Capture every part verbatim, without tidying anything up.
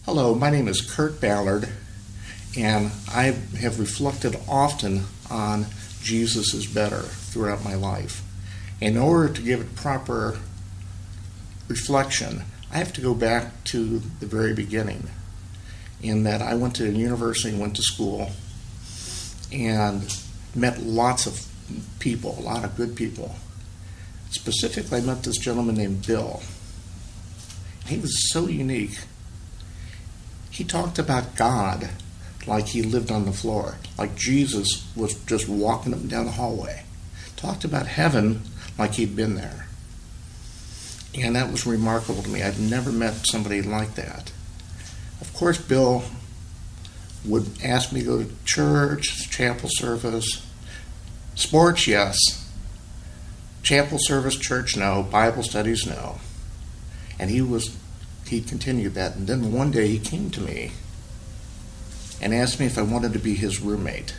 Hello, my name is Kurt Ballard, and I have reflected often on Jesus is better throughout my life. In order to give it proper reflection, I have to go back to the very beginning, in that I went to university, went to school, and met lots of people, a lot of good people. Specifically, I met this gentleman named Bill. He was so unique. He talked about God like he lived on the floor, like Jesus was just walking up and down the hallway. Talked about heaven like he'd been there. And that was remarkable to me. I'd never met somebody like that. Of course, Bill would ask me to go to church, chapel service, sports, yes. Chapel service, church, no. Bible studies, no. And he was, he continued that. And then one day he came to me and asked me if I wanted to be his roommate.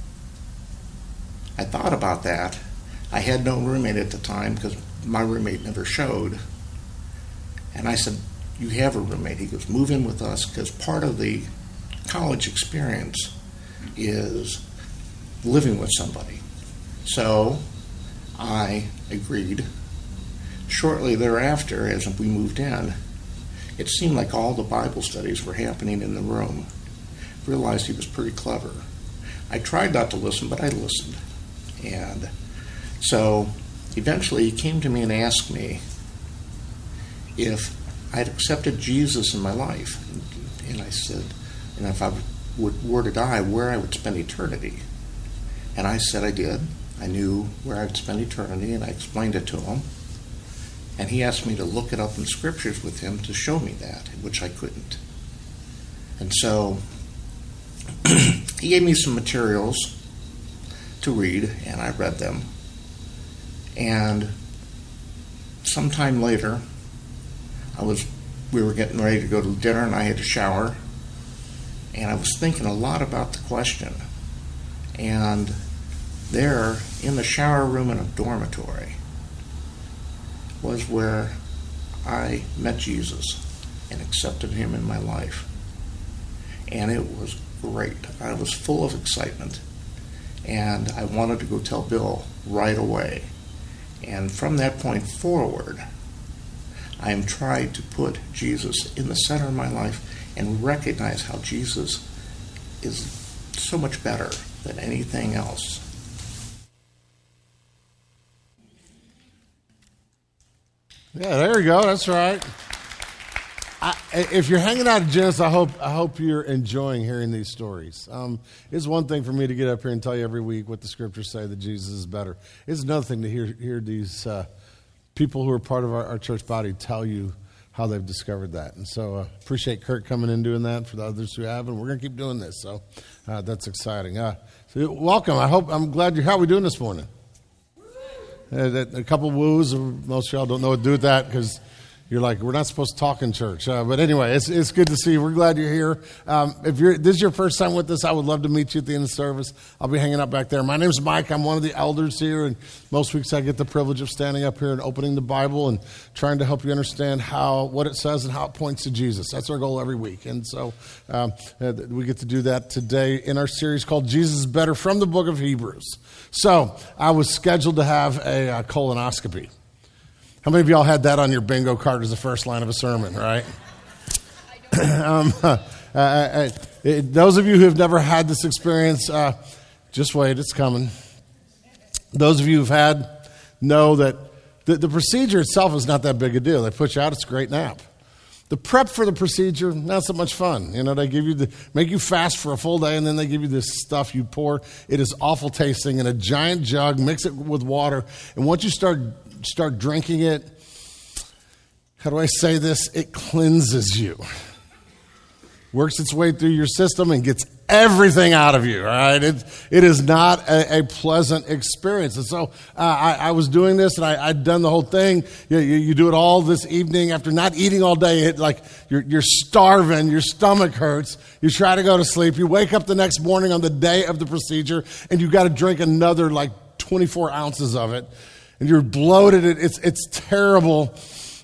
I thought about that. I had no roommate at the time because my roommate never showed. And I said, you have a roommate. He goes, move in with us, because part of the college experience is living with somebody. So I agreed. Shortly thereafter, as we moved in, it seemed like all the Bible studies were happening in the room. Realized he was pretty clever. I tried not to listen, but I listened. And so eventually he came to me and asked me if I'd accepted Jesus in my life. And I said, and if I would, were to die, where I would spend eternity. And I said I did. I knew where I would spend eternity, and I explained it to him. And he asked me to look it up in scriptures with him to show me that, which I couldn't. And so he gave me some materials to read, and I read them. And sometime later, I was we were getting ready to go to dinner, and I had to shower. And I was thinking a lot about the question. And there, in the shower room in a dormitory, was where I met Jesus and accepted him in my life. And it was great. I was full of excitement. And I wanted to go tell Bill right away. And from that point forward, I am trying to put Jesus in the center of my life and recognize how Jesus is so much better than anything else. Yeah, there you go. That's right. I, if you're hanging out at Genesis, I hope I hope you're enjoying hearing these stories. Um, it's one thing for me to get up here and tell you every week what the scriptures say that Jesus is better. It's another thing to hear hear these uh, people who are part of our, our church body tell you how they've discovered that. And so uh, appreciate Kurt coming in doing that for the others who have, and we're going to keep doing this. So uh, that's exciting. Uh, so welcome. I hope I'm glad you're. How are we doing this morning? Uh, that, a couple woos. Most of y'all don't know what to do with that because you're like, we're not supposed to talk in church. Uh, but anyway, it's it's good to see you. We're glad you're here. Um, if you're this is your first time with us, I would love to meet you at the end of the service. I'll be hanging out back there. My name's Mike. I'm one of the elders here, and most weeks I get the privilege of standing up here and opening the Bible and trying to help you understand how what it says and how it points to Jesus. That's our goal every week. And so um, uh, we get to do that today in our series called Jesus is Better from the book of Hebrews. So I was scheduled to have a uh, colonoscopy. How many of y'all had that on your bingo card as the first line of a sermon, right? um, uh, uh, uh, those of you who have never had this experience, uh, just wait, it's coming. Those of you who've had know that the, the procedure itself is not that big a deal. They put you out, it's a great nap. The prep for the procedure, not so much fun. You know, they give you the, make you fast for a full day, and then they give you this stuff you pour. It is awful tasting in a giant jug, mix it with water, and once you start start drinking it, how do I say this? It cleanses you. Works its way through your system and gets everything out of you, all right? It, it is not a, a pleasant experience. And so uh, I, I was doing this, and I, I'd done the whole thing. You, you, you do it all this evening after not eating all day. It, like you're, you're starving. Your stomach hurts. You try to go to sleep. You wake up the next morning on the day of the procedure, and you've got to drink another like twenty-four ounces of it. And you're bloated. It's, it's terrible.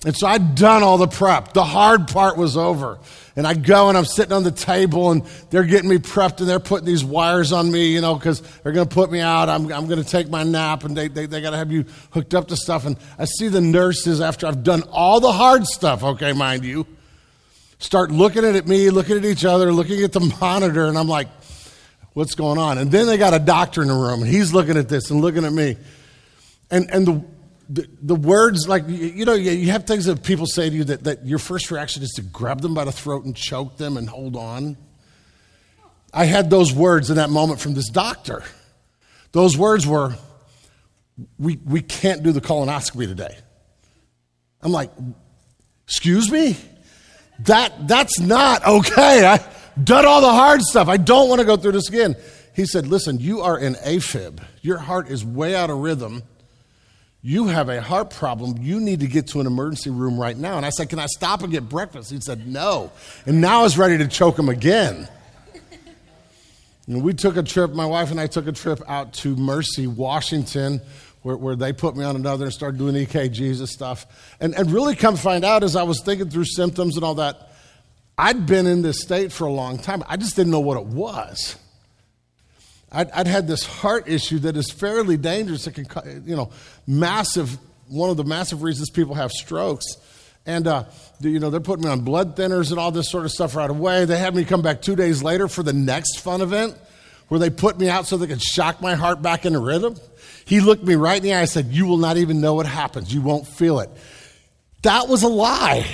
And so I'd done all the prep. The hard part was over. And I go and I'm sitting on the table and they're getting me prepped and they're putting these wires on me, you know, because they're going to put me out. I'm, I'm going to take my nap and they, they, they got to have you hooked up to stuff. And I see the nurses, after I've done all the hard stuff, okay, mind you, start looking at me, looking at each other, looking at the monitor. And I'm like, what's going on? And then they got a doctor in the room and he's looking at this and looking at me. And, and the, The, the words, like, you know, you have things that people say to you that, that your first reaction is to grab them by the throat and choke them and hold on. I had those words in that moment from this doctor. Those words were, we, we can't do the colonoscopy today. I'm like, excuse me? That That's not okay. I've done all the hard stuff. I don't want to go through this again. He said, listen, you are in AFib. Your heart is way out of rhythm. You have a heart problem. You need to get to an emergency room right now. And I said, can I stop and get breakfast? He said, no. And now I was ready to choke him again. And we took a trip, my wife and I took a trip out to Mercy, Washington, where, where they put me on another and started doing E K Gs and stuff. And, and really come find out, as I was thinking through symptoms and all that, I'd been in this state for a long time. I just didn't know what it was. I'd, I'd had this heart issue that is fairly dangerous. It can, you know, massive, one of the massive reasons people have strokes. And, uh, you know, they're putting me on blood thinners and all this sort of stuff right away. They had me come back two days later for the next fun event where they put me out so they could shock my heart back into rhythm. He looked me right in the eye and said, you will not even know what happens. You won't feel it. That was a lie.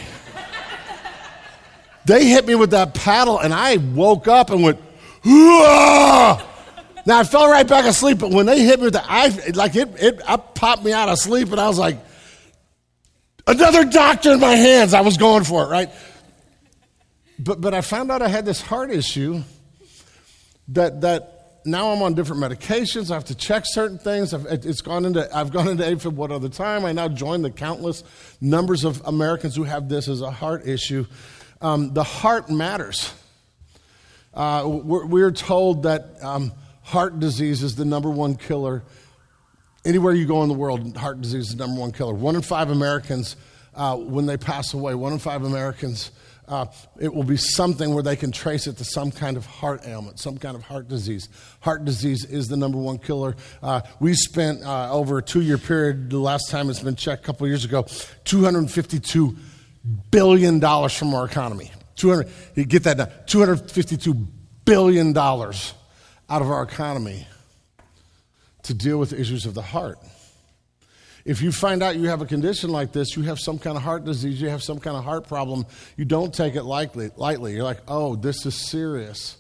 They hit me with that paddle and I woke up and went, ah! Now, I fell right back asleep, but when they hit me with the eye, like it, it I popped me out of sleep, and I was like, another doctor in my hands. I was going for it, right? But but I found out I had this heart issue that that now I'm on different medications. I have to check certain things. I've, it's gone into I've gone into AFib one other time. I now join the countless numbers of Americans who have this as a heart issue. Um, the heart matters. Uh, we're, we're told that Um, heart disease is the number one killer. Anywhere you go in the world, heart disease is the number one killer. One in five Americans, uh, when they pass away, one in five Americans, uh, it will be something where they can trace it to some kind of heart ailment, some kind of heart disease. Heart disease is the number one killer. Uh, we spent, uh, over a two-year period, the last time it's been checked a couple years ago, two hundred fifty-two billion dollars from our economy. two hundred, you get that now, two hundred fifty-two billion dollars out of our economy to deal with the issues of the heart. If you find out you have a condition like this, you have some kind of heart disease, you have some kind of heart problem, you don't take it lightly. lightly. You're like, oh, this is serious.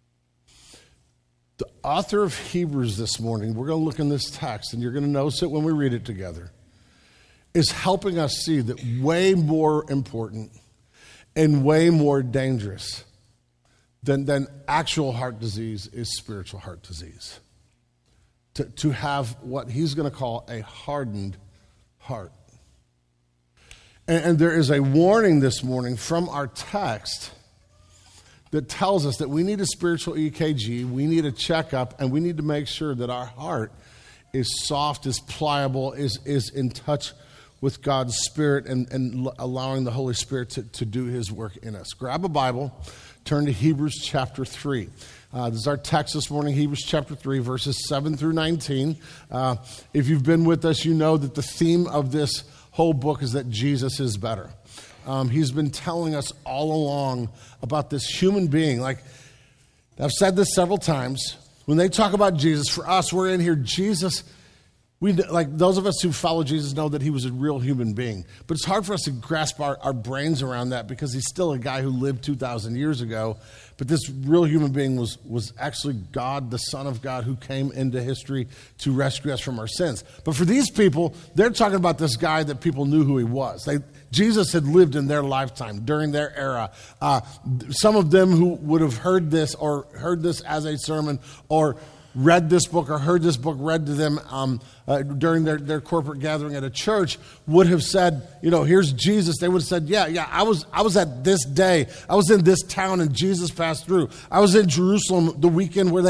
The author of Hebrews this morning, we're going to look in this text, and you're going to notice it when we read it together, is helping us see that way more important and way more dangerous Than, than actual heart disease is spiritual heart disease. To, to have what he's going to call a hardened heart. And, and there is a warning this morning from our text that tells us that we need a spiritual E K G, we need a checkup, and we need to make sure that our heart is soft, is pliable, is, is in touch with God's Spirit and, and allowing the Holy Spirit to, to do his work in us. Grab a Bible. Turn to Hebrews chapter three. Uh, this is our text this morning, Hebrews chapter three, verses seven through nineteen. Uh, if you've been with us, you know that the theme of this whole book is that Jesus is better. Um, he's been telling us all along about this human being. Like, I've said this several times. When they talk about Jesus, for us, we're in here, Jesus, we like those of us who follow Jesus know that he was a real human being. But it's hard for us to grasp our, our brains around that because he's still a guy who lived two thousand years ago. But this real human being was, was actually God, the Son of God, who came into history to rescue us from our sins. But for these people, they're talking about this guy that people knew who he was. They, Jesus had lived in their lifetime, during their era. Uh, some of them who would have heard this or heard this as a sermon or read this book or heard this book read to them um, uh, during their, their corporate gathering at a church would have said, you know, here's Jesus. They would have said, yeah, yeah, I was I was at this day. I was in this town and Jesus passed through. I was in Jerusalem the weekend where they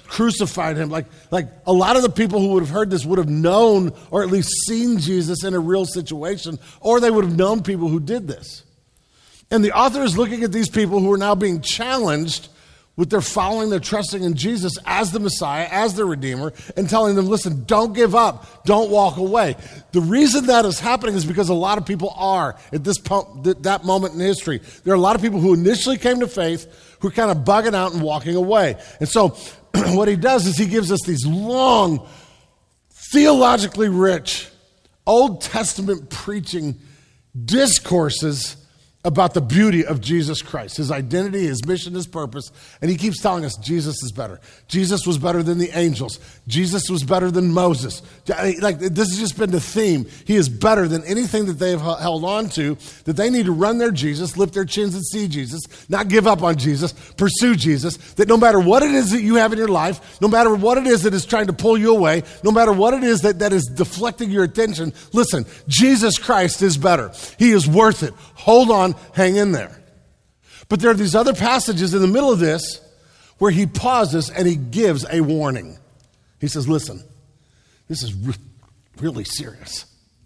crucified him. Like, like a lot of the people who would have heard this would have known or at least seen Jesus in a real situation, or they would have known people who did this. And the author is looking at these people who are now being challenged with their following, their trusting in Jesus as the Messiah, as the Redeemer, and telling them, listen, don't give up, don't walk away. The reason that is happening is because a lot of people are at this po- th- that moment in history. There are a lot of people who initially came to faith who are kind of bugging out and walking away. And so what he does is he gives us these long, theologically rich, Old Testament preaching discourses about the beauty of Jesus Christ, his identity, his mission, his purpose. And he keeps telling us Jesus is better. Jesus was better than the angels. Jesus was better than Moses. Like, this has just been the theme. He is better than anything that they've held on to, that they need to run their Jesus, lift their chins and see Jesus, not give up on Jesus, pursue Jesus, that no matter what it is that you have in your life, no matter what it is that is trying to pull you away, no matter what it is that, that is deflecting your attention, listen, Jesus Christ is better. He is worth it. Hold on. Hang in there. But there are these other passages in the middle of this where he pauses and he gives a warning. He says, listen, this is re- really serious.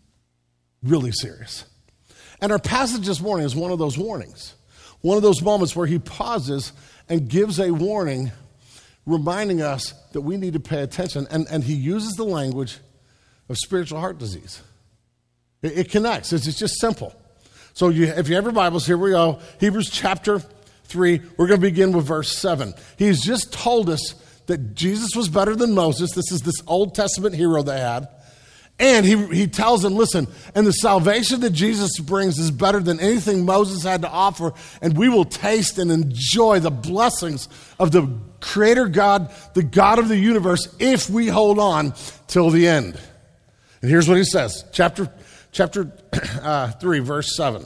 Really serious. And our passage this morning is one of those warnings. One of those moments where he pauses and gives a warning, reminding us that we need to pay attention. And, and he uses the language of spiritual heart disease. It, it connects. It's, it's just simple. So you, if you have your Bibles, here we go. Hebrews chapter three. We're going to begin with verse seven. He's just told us that Jesus was better than Moses. This is this Old Testament hero they had. And he, he tells them, listen, and the salvation that Jesus brings is better than anything Moses had to offer, and we will taste and enjoy the blessings of the Creator God, the God of the universe, if we hold on till the end. And here's what he says, chapter Chapter uh, three, verse seven.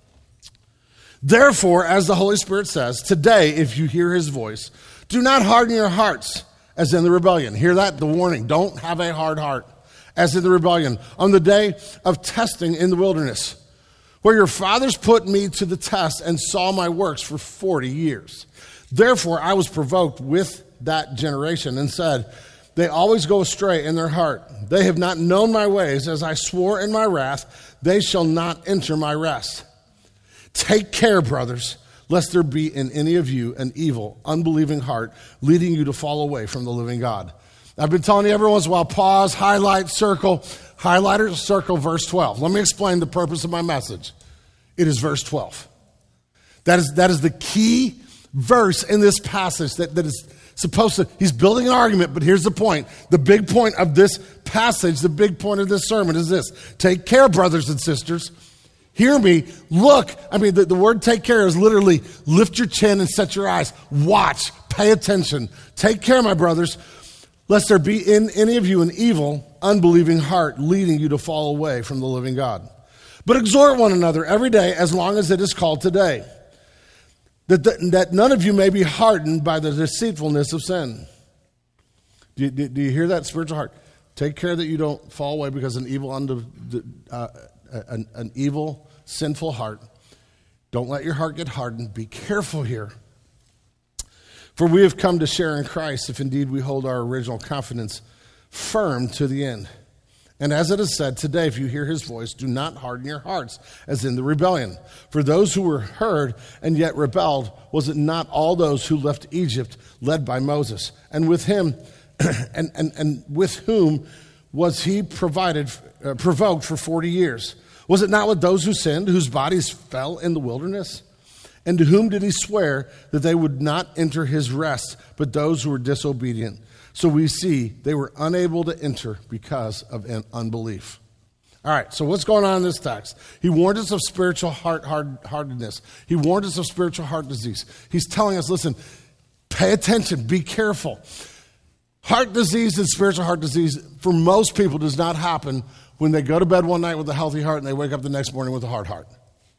Therefore, as the Holy Spirit says, today, if you hear his voice, do not harden your hearts as in the rebellion. Hear that? The warning. Don't have a hard heart as in the rebellion on the day of testing in the wilderness, where your fathers put me to the test and saw my works for forty years. Therefore, I was provoked with that generation and said, they always go astray in their heart. They have not known my ways. As I swore in my wrath, they shall not enter my rest. Take care, brothers, lest there be in any of you an evil, unbelieving heart, leading you to fall away from the living God. I've been telling you every once in a while, pause, highlight, circle, highlighter, circle, verse twelve. Let me explain the purpose of my message. It is verse twelve. That is, that is the key verse in this passage that, that is supposed to, he's building an argument, but here's the point. The big point of this passage, the big point of this sermon is this. Take care, brothers and sisters. Hear me. Look. I mean, the, the word take care is literally lift your chin and set your eyes. Watch. Pay attention. Take care, my brothers, lest there be in any of you an evil, unbelieving heart leading you to fall away from the living God. But exhort one another every day as long as it is called today, That, that, that none of you may be hardened by the deceitfulness of sin. Do you, do, do you hear that? Spiritual heart. Take care that you don't fall away because an evil, under, uh, an, an evil, sinful heart. Don't let your heart get hardened. Be careful here. For we have come to share in Christ if indeed we hold our original confidence firm to the end. And as it is said, today, if you hear his voice, do not harden your hearts, as in the rebellion. For those who were heard and yet rebelled, was it not all those who left Egypt, led by Moses? And with him, and, and, and with whom was he provided, uh, provoked for forty years? Was it not with those who sinned, whose bodies fell in the wilderness? And to whom did he swear that they would not enter his rest, but those who were disobedient? So we see they were unable to enter because of an unbelief. All right, so what's going on in this text? He warned us of spiritual heart hard, hardness. He warned us of spiritual heart disease. He's telling us, listen, pay attention, be careful. Heart disease and spiritual heart disease, for most people, does not happen when they go to bed one night with a healthy heart and they wake up the next morning with a hard heart.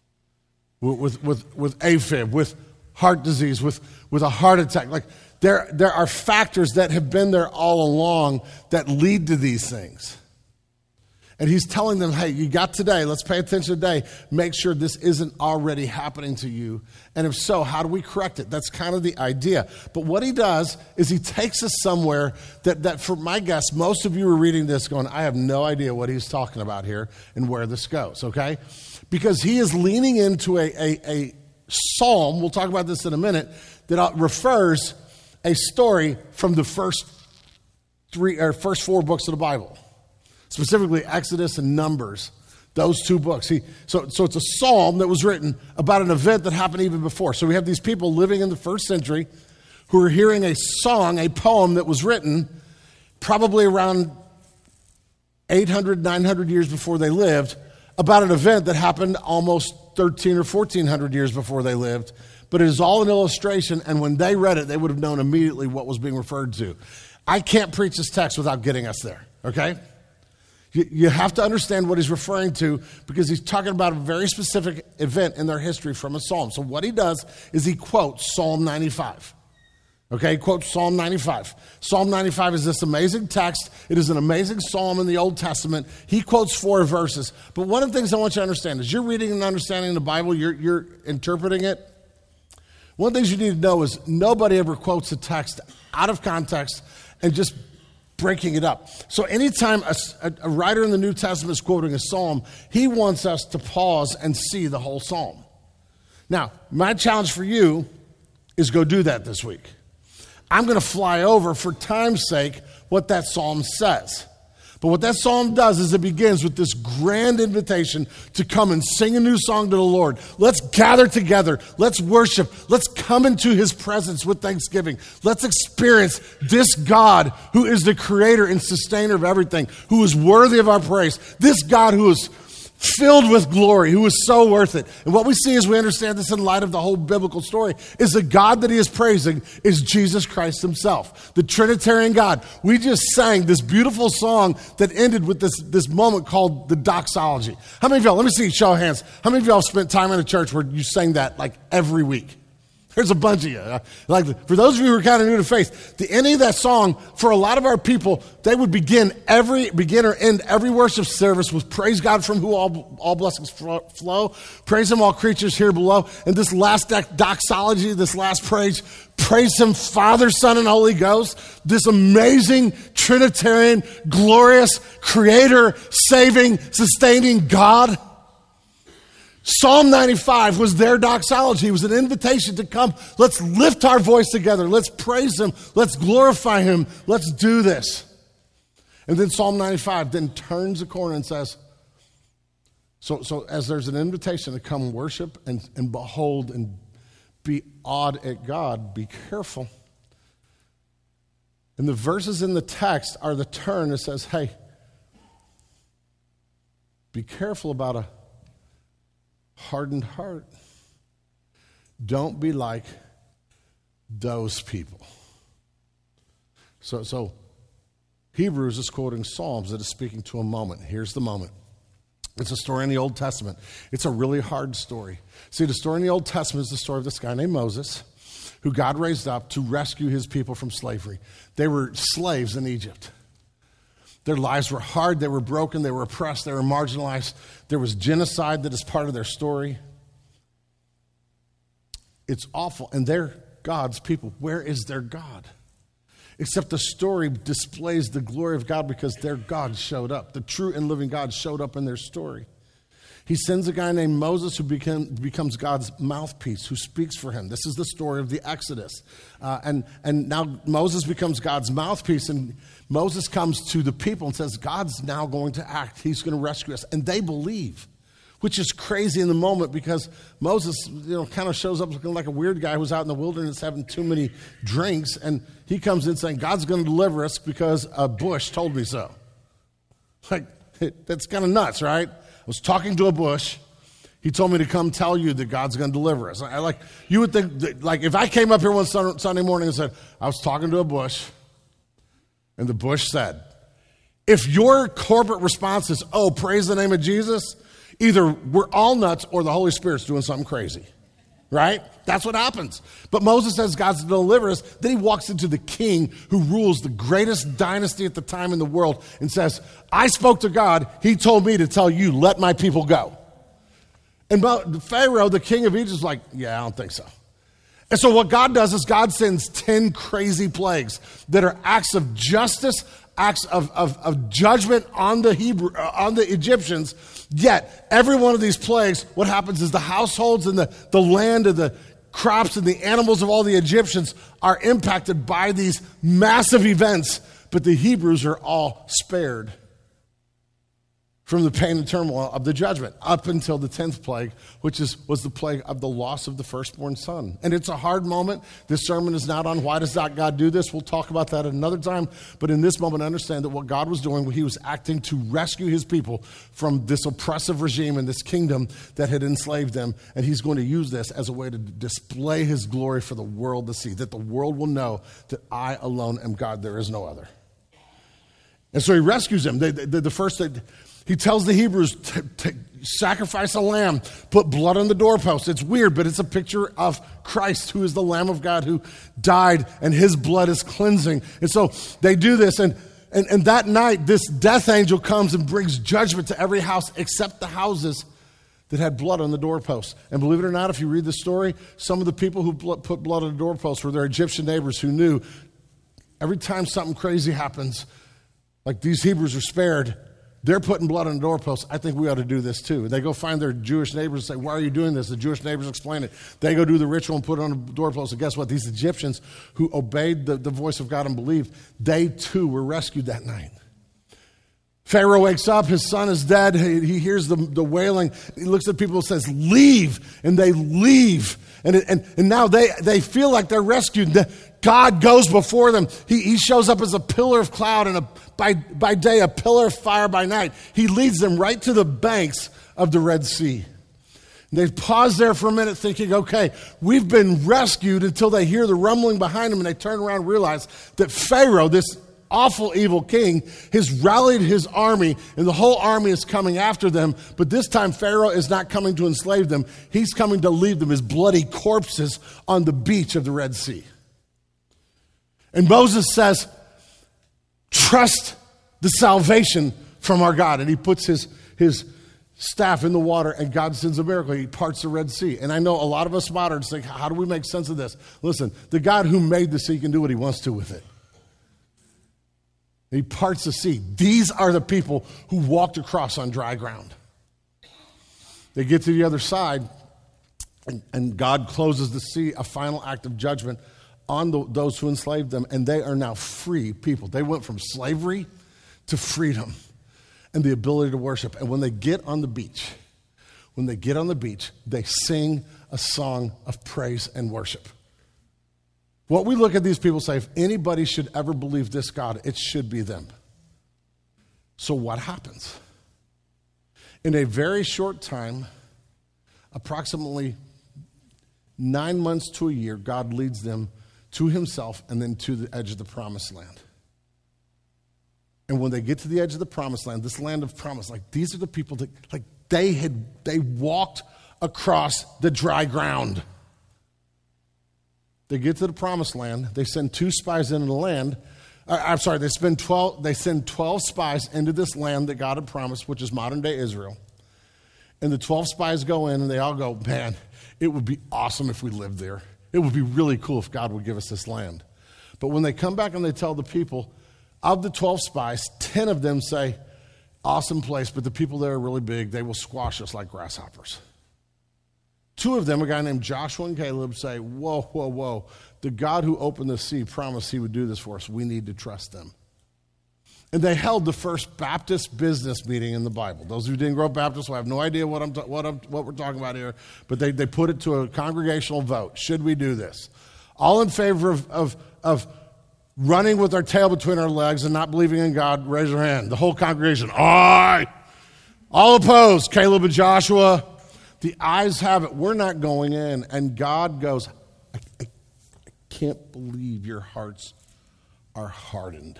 With, with, with AFib, with heart disease, with, with a heart attack. Like, There, there are factors that have been there all along that lead to these things. And he's telling them, hey, you got today. Let's pay attention today. Make sure this isn't already happening to you. And if so, how do we correct it? That's kind of the idea. But what he does is he takes us somewhere that, that for my guess, most of you are reading this going, I have no idea what he's talking about here and where this goes, okay? Because he is leaning into a, a, a psalm, we'll talk about this in a minute, that refers a story from the first three or first four books of the Bible. Specifically Exodus and Numbers, those two books. He, so, so it's a psalm that was written about an event that happened even before. So we have these people living in the first century who are hearing a song, a poem that was written probably around eight hundred, nine hundred years before they lived about an event that happened almost thirteen or fourteen hundred years before they lived. But it is all an illustration, and when they read it, they would have known immediately what was being referred to. I can't preach this text without getting us there, okay? You have to understand what he's referring to because he's talking about a very specific event in their history from a psalm. So what he does is he quotes Psalm ninety-five. Okay, he quotes Psalm ninety-five. Psalm ninety-five is this amazing text. It is an amazing psalm in the Old Testament. He quotes four verses. But one of the things I want you to understand is you're reading and understanding the Bible, you're, you're interpreting it. One of the things you need to know is nobody ever quotes a text out of context and just breaking it up. So anytime a, a, a writer in the New Testament is quoting a psalm, he wants us to pause and see the whole psalm. Now, my challenge for you is go do that this week. I'm going to fly over, for time's sake, what that psalm says. But what that psalm does is it begins with this grand invitation to come and sing a new song to the Lord. Let's gather together. Let's worship. Let's come into his presence with thanksgiving. Let's experience this God who is the creator and sustainer of everything, who is worthy of our praise. This God who is filled with glory, who is so worth it. And what we see as we understand this in light of the whole biblical story is the God that he is praising is Jesus Christ himself, the Trinitarian God. We just sang this beautiful song that ended with this, this moment called the doxology. How many of y'all, let me see, show of hands, how many of y'all spent time in a church where you sang that like every week? There's a bunch of you. Like, for those of you who are kind of new to faith, the ending of that song, for a lot of our people, they would begin every, begin or end every worship service with praise God from who all, all blessings flow. Praise him, all creatures here below. And this last doxology, this last praise, praise him, Father, Son, and Holy Ghost. This amazing, Trinitarian, glorious, creator, saving, sustaining God. Psalm ninety-five was their doxology. It was an invitation to come. Let's lift our voice together. Let's praise him. Let's glorify him. Let's do this. And then Psalm ninety-five then turns the corner and says, so, so as there's an invitation to come worship and, and behold and be awed at God, be careful. And the verses in the text are the turn that says, hey, be careful about a hardened heart. Don't be like those people. So, so Hebrews is quoting Psalms that is speaking to a moment. Here's the moment. It's a story in the Old Testament. It's a really hard story. See, the story in the Old Testament is the story of this guy named Moses, who God raised up to rescue his people from slavery. They were slaves in Egypt. Their lives were hard, they were broken, they were oppressed, they were marginalized. There was genocide that is part of their story. It's awful, and they're God's people. Where is their God? Except the story displays the glory of God because their God showed up. The true and living God showed up in their story. He sends a guy named Moses who became, becomes God's mouthpiece, who speaks for him. This is the story of the Exodus. Uh, and, and now Moses becomes God's mouthpiece, and Moses comes to the people and says, God's now going to act. He's going to rescue us. And they believe, which is crazy in the moment because Moses, you know, kind of shows up looking like a weird guy who's out in the wilderness having too many drinks, and he comes in saying, God's going to deliver us because a bush told me so. Like, that's kind of nuts, right? I was talking to a bush. He told me to come tell you that God's going to deliver us. I, like, you would think, that, like, if I came up here one Sunday morning and said, I was talking to a bush, and the bush said, if your corporate response is, oh, praise the name of Jesus, either we're all nuts or the Holy Spirit's doing something crazy, right? That's what happens. But Moses says God's to deliver us. Then he walks into the king who rules the greatest dynasty at the time in the world and says, I spoke to God. He told me to tell you, let my people go. And Pharaoh, the king of Egypt, is like, yeah, I don't think so. And so what God does is God sends ten crazy plagues that are acts of justice, acts of, of, of judgment on the Hebrew, uh, on the Egyptians. Yet every one of these plagues, what happens is the households and the, the land and the crops and the animals of all the Egyptians are impacted by these massive events, but the Hebrews are all spared from the pain and turmoil of the judgment up until the tenth plague, which is was the plague of the loss of the firstborn son. And it's a hard moment. This sermon is not on why does not God do this. We'll talk about that at another time. But in this moment, understand that what God was doing, he was acting to rescue his people from this oppressive regime and this kingdom that had enslaved them. And he's going to use this as a way to display his glory for the world to see, that the world will know that I alone am God. There is no other. And so he rescues them. They, they, the first thing... He tells the Hebrews to, to sacrifice a lamb, put blood on the doorpost. It's weird, but it's a picture of Christ, who is the Lamb of God who died, and his blood is cleansing. And so they do this, and, and, and that night, this death angel comes and brings judgment to every house except the houses that had blood on the doorpost. And believe it or not, if you read the story, some of the people who put blood on the doorpost were their Egyptian neighbors who knew every time something crazy happens, like these Hebrews are spared, they're putting blood on the doorpost. I think we ought to do this too. They go find their Jewish neighbors and say, why are you doing this? The Jewish neighbors explain it. They go do the ritual and put it on the doorpost. And guess what? These Egyptians who obeyed the, the voice of God and believed, they too were rescued that night. Pharaoh wakes up. His son is dead. He, he hears the, the wailing. He looks at people and says, leave. And they leave. And, and, and now they, they feel like they're rescued. God goes before them. He, he shows up as a pillar of cloud and a, by, by day a pillar of fire by night. He leads them right to the banks of the Red Sea. And they pause there for a minute thinking, okay, we've been rescued, until they hear the rumbling behind them and they turn around and realize that Pharaoh, this awful evil king, has rallied his army and the whole army is coming after them. But this time Pharaoh is not coming to enslave them. He's coming to leave them as bloody corpses on the beach of the Red Sea. And Moses says, trust the salvation from our God. And he puts his, his staff in the water and God sends a miracle. He parts the Red Sea. And I know a lot of us moderns think, how do we make sense of this? Listen, the God who made the sea can do what he wants to with it. He parts the sea. These are the people who walked across on dry ground. They get to the other side, and, and God closes the sea, a final act of judgment on the, those who enslaved them, and they are now free people. They went from slavery to freedom and the ability to worship. And when they get on the beach, when they get on the beach, they sing a song of praise and worship. What we look at these people say, if anybody should ever believe this God, it should be them. So what happens? In a very short time, approximately nine months to a year, God leads them to himself and then to the edge of the promised land. And when they get to the edge of the promised land, this land of promise, like these are the people that, like they had, they walked across the dry ground. They get to the promised land. They send two spies into the land. Uh, I'm sorry, they spend twelve. They send twelve spies into this land that God had promised, which is modern day Israel. And the twelve spies go in, and they all go, "Man, it would be awesome if we lived there. It would be really cool if God would give us this land." But when they come back and they tell the people, of the twelve spies, ten of them say, "Awesome place, but the people there are really big. They will squash us like grasshoppers." Two of them, a guy named Joshua and Caleb, say, whoa, whoa, whoa. The God who opened the sea promised he would do this for us. We need to trust them. And they held the first Baptist business meeting in the Bible. Those who didn't grow up Baptist will have no idea what, I'm ta- what, I'm, what we're talking about here, but they, they put it to a congregational vote. Should we do this? All in favor of, of, of running with our tail between our legs and not believing in God, raise your hand. The whole congregation, aye. All opposed, Caleb and Joshua. The eyes have it. We're not going in. And God goes, I, I, I can't believe your hearts are hardened.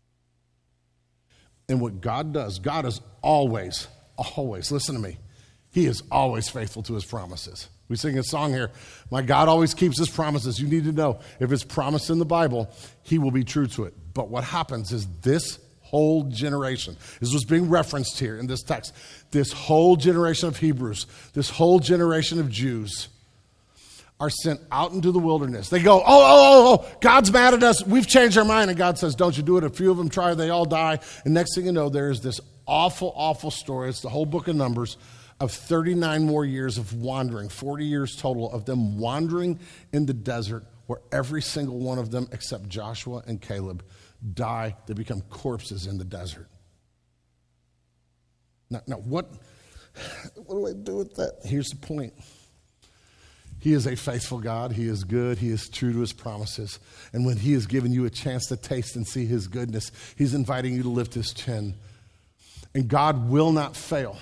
And what God does, God is always, always, listen to me, He is always faithful to his promises. We sing a song here, my God always keeps his promises. You need to know, if it's promised in the Bible, he will be true to it. But what happens is this whole generation, this was being referenced here in this text, this whole generation of Hebrews, this whole generation of Jews are sent out into the wilderness. They go, oh, oh, oh, oh, God's mad at us. We've changed our mind. And God says, don't you do it. A few of them try, they all die. And next thing you know, there's this awful, awful story. It's the whole book of Numbers of thirty-nine more years of wandering, forty years total of them wandering in the desert, where every single one of them except Joshua and Caleb die. They become corpses in the desert. Now, now what, what do I do with that? Here's the point. He is a faithful God. He is good. He is true to his promises. And when he has given you a chance to taste and see his goodness, he's inviting you to lift his chin. And God will not fail.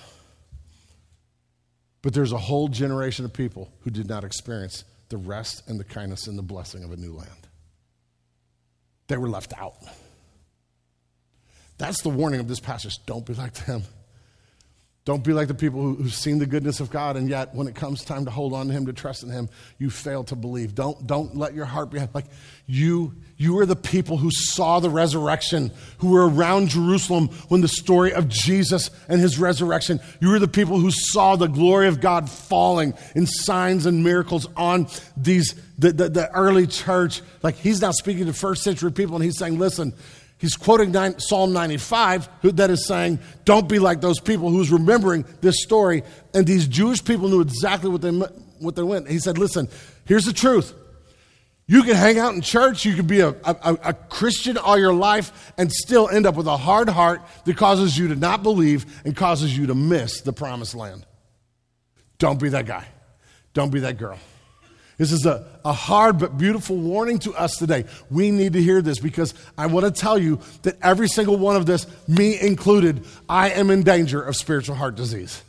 But there's a whole generation of people who did not experience the rest and the kindness and the blessing of a new land. They were left out. That's the warning of this passage. Don't be like them. Don't be like the people who, who've seen the goodness of God, and yet when it comes time to hold on to him, to trust in him, you fail to believe. Don't, don't let your heart be like you. You are the people who saw the resurrection, who were around Jerusalem when the story of Jesus and his resurrection. You were the people who saw the glory of God falling in signs and miracles on these the, the, the early church. Like, he's not speaking to first century people, and he's saying, listen. He's quoting Psalm ninety-five that is saying, don't be like those people who's remembering this story. And these Jewish people knew exactly what they what they went. He said, listen, here's the truth. You can hang out in church, you can be a, a, a Christian all your life and still end up with a hard heart that causes you to not believe and causes you to miss the promised land. Don't be that guy. Don't be that girl. This is a, a hard but beautiful warning to us today. We need to hear this, because I want to tell you that every single one of this, me included, I am in danger of spiritual heart disease.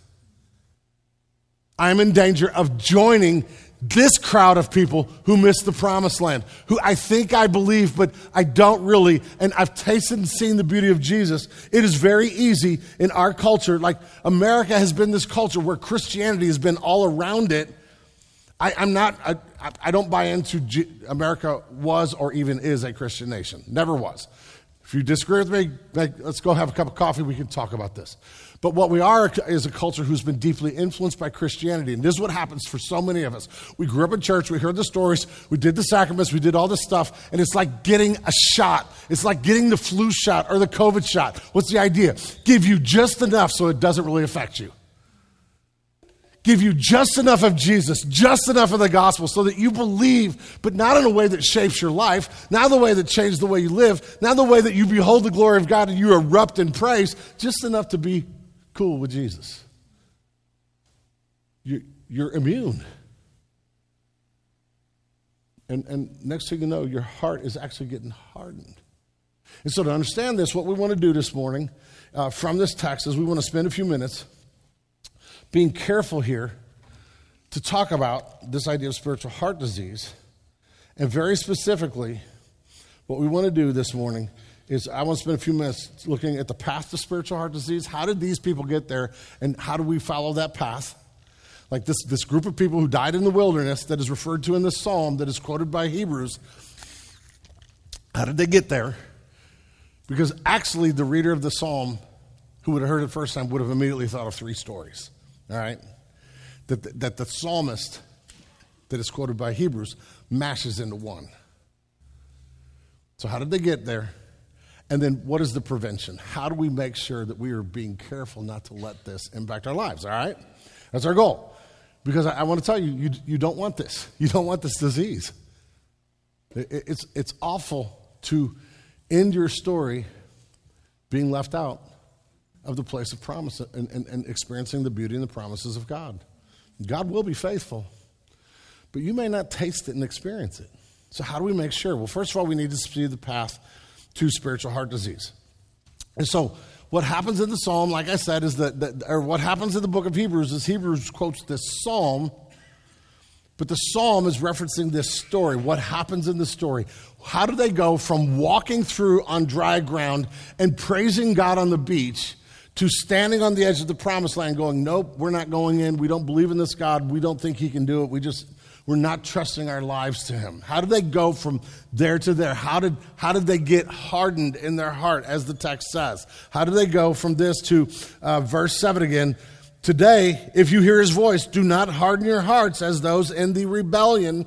I am in danger of joining this crowd of people who miss the promised land, who I think I believe, but I don't really, and I've tasted and seen the beauty of Jesus. It is very easy in our culture, like America has been this culture where Christianity has been all around it. I, I'm not, I, I don't buy into G- America was or even is a Christian nation. Never was. If you disagree with me, like, let's go have a cup of coffee. We can talk about this. But what we are is a culture who's been deeply influenced by Christianity. And this is what happens for so many of us. We grew up in church. We heard the stories. We did the sacraments. We did all this stuff. And it's like getting a shot. It's like getting the flu shot or the COVID shot. What's the idea? Give you just enough so it doesn't really affect you. Give you just enough of Jesus, just enough of the gospel so that you believe, but not in a way that shapes your life, not the way that changes the way you live, not the way that you behold the glory of God and you erupt in praise, just enough to be cool with Jesus. You're, you're immune. And, and next thing you know, your heart is actually getting hardened. And so to understand this, what we want to do this morning uh, from this text is we want to spend a few minutes being careful here to talk about this idea of spiritual heart disease. And very specifically, what we want to do this morning is I want to spend a few minutes looking at the path to spiritual heart disease. How did these people get there, and how do we follow that path? Like this, this group of people who died in the wilderness that is referred to in this psalm that is quoted by Hebrews, how did they get there? Because actually the reader of the psalm who would have heard it first time would have immediately thought of three stories. All right, that the, that the psalmist that is quoted by Hebrews mashes into one. So how did they get there? And then what is the prevention? How do we make sure that we are being careful not to let this impact our lives? All right, that's our goal. Because I, I want to tell you, you, you don't want this. You don't want this disease. It, it, it's it's awful to end your story being left out of the place of promise and, and, and experiencing the beauty and the promises of God. God will be faithful, but you may not taste it and experience it. So how do we make sure? Well, first of all, we need to see the path to spiritual heart disease. And so what happens in the psalm, like I said, is that, that or what happens in the book of Hebrews is Hebrews quotes this psalm, but the psalm is referencing this story. What happens in the story? How do they go from walking through on dry ground and praising God on the beach to standing on the edge of the promised land going, nope, we're not going in. We don't believe in this God. We don't think he can do it. We just, we're not trusting our lives to him. How did they go from there to there? How did, how did they get hardened in their heart, as the text says? How did they go from this to uh, verse seven again? Today, if you hear his voice, do not harden your hearts as those in the rebellion